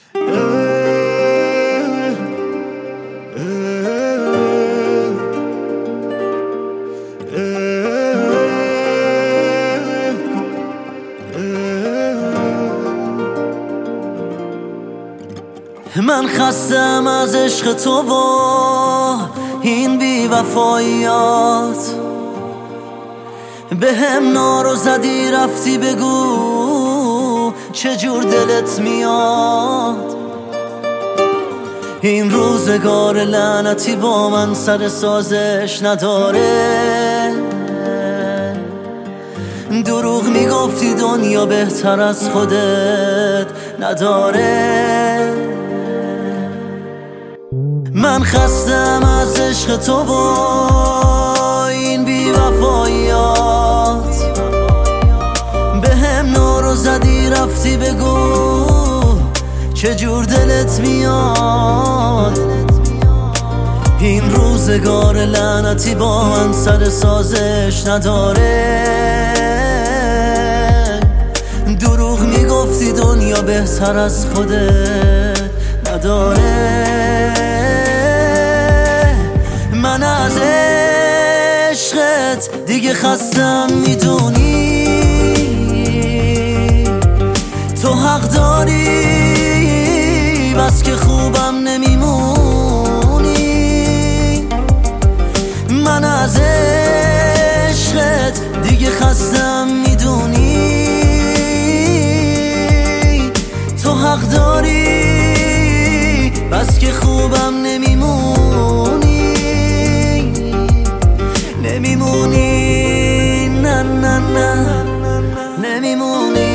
من خستم از عشق تو با این بی‌وفاییات، به هم نارو زدی رفتی بگو چجور دلت میاد. این روزگار لعنتی با من سر سازش نداره، دروغ میگفتی دنیا بهتر از خودت نداره. من خستم از عشق تو با این بی‌وفاییات، به هم نارو زدی رفتی بگو چجور دلت میاد. این روزگار لعنتی با من سر سازش نداره، دروغ میگفتی دنیا بهتر از خودت نداره. من از عشقت دیگه خستم میدونی، تو حق داری بس که خوبم نمیمونی. من از عشقت دیگه خستم میدونی، تو حق داری بس که خوبم نمیمونی. نمیمونی، نه نه نه نمیمونی.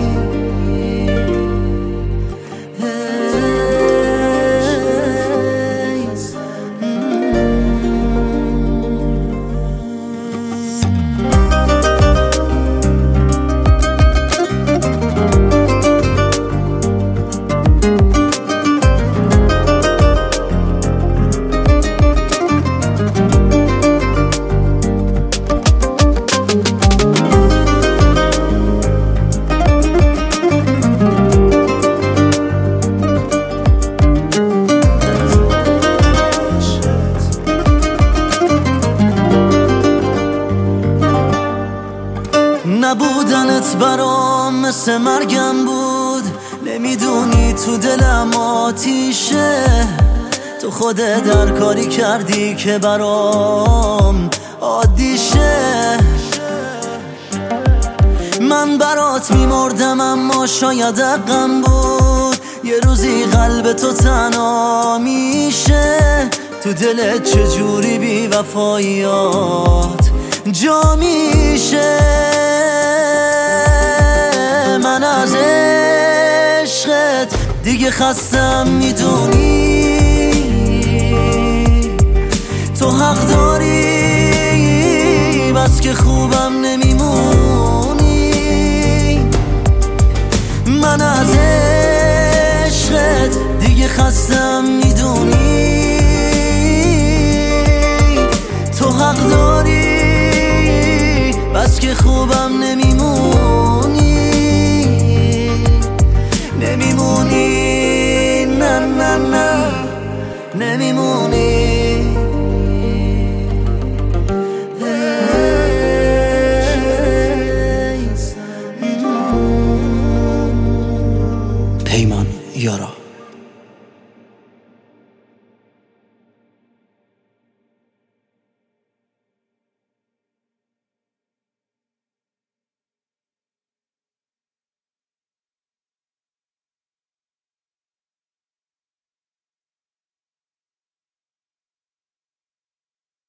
نبودنت برام مثل مرگم بود، نمیدونی تو دلم آتیشه. تو خودت در کاری کردی که برام عادیشه. من برات میمردم اما شاید حقم بود، یه روزی قلب تو تنها میشه. تو دلت چجوری بی‌وفاییات جا میشه. من از عشقت دیگه خستم میدونی، تو حق داری بس که خوبم نمیمونی. من از عشقت دیگه خستم میدونی، تو حق داری بس که خوبم نمیمونی. نمیمونی، نه نه نه نمیمونی. پیمان یارا.